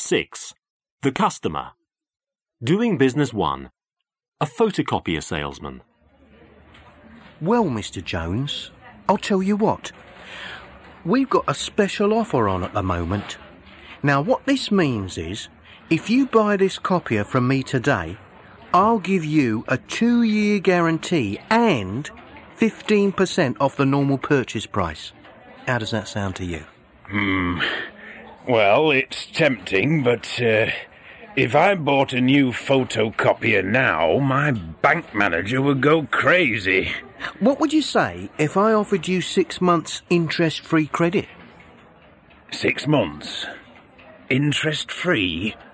6. The customer. Doing business 1. A photocopier salesman. Well, Mr. Jones, I'll tell you what. We've got a special offer on at the moment. Now, what this means is, if you buy this copier from me today, I'll give you a 2-year guarantee and 15% off the normal purchase price. How does that sound to you? Well, it's tempting, but if I bought a new photocopier now, my bank manager would go crazy. What would you say if I offered you 6 months interest-free credit? 6 months? Interest-free?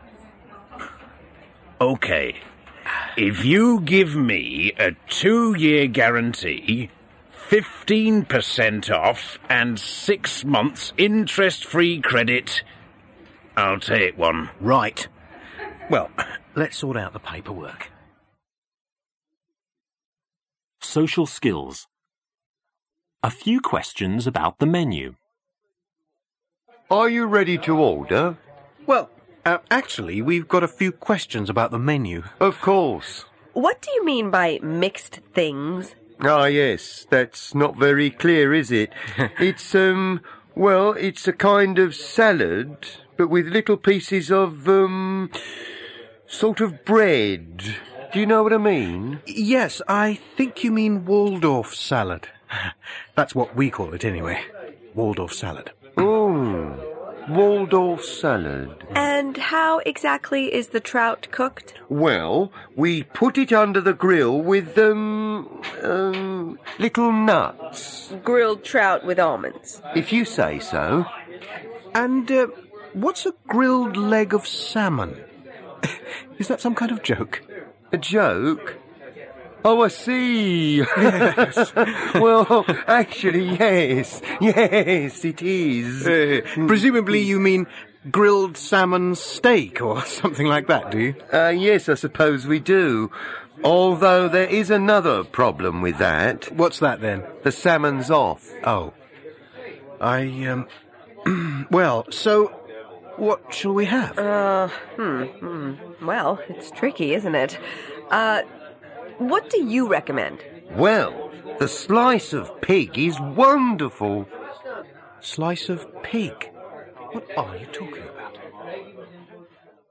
OK. If you give me a 2-year guarantee, 15% off and 6 months interest-free credit, I'll take one. Right. Well, let's sort out the paperwork. Social skills. A few questions about the menu. Are you ready to order? Well, actually, we've got a few questions about the menu. Of course. What do you mean by mixed things? Ah, yes, that's not very clear, is it? It's, well, it's a kind of salad, but with little pieces of, sort of bread. Do you know what I mean? Yes, I think you mean Waldorf salad. That's what we call it anyway. Waldorf salad. Oh, Waldorf salad. And how exactly is the trout cooked? Well, we put it under the grill with, little nuts. Grilled trout with almonds. If you say so. And, what's a grilled leg of salmon? Is that some kind of joke? A joke? Oh, I see. Yes. Well, actually, yes. Yes, it is. Presumably you mean grilled salmon steak or something like that, do you? Yes, I suppose we do. Although there is another problem with that. What's that then? The salmon's off. Oh. Well, so what shall we have? Well, it's tricky, isn't it? What do you recommend? Well, the slice of pig is wonderful. Slice of pig? What are you talking about?